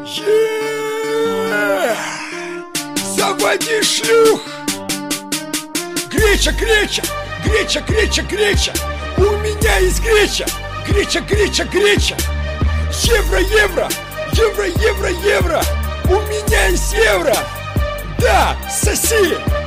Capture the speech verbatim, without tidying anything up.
Е-е-е! Заводи шлюх! Греча, греча, греча, греча, греча! У меня есть греча! Греча, греча, греча! Евро, евро! Евро, евро, евро! У меня есть евро! Да, соси!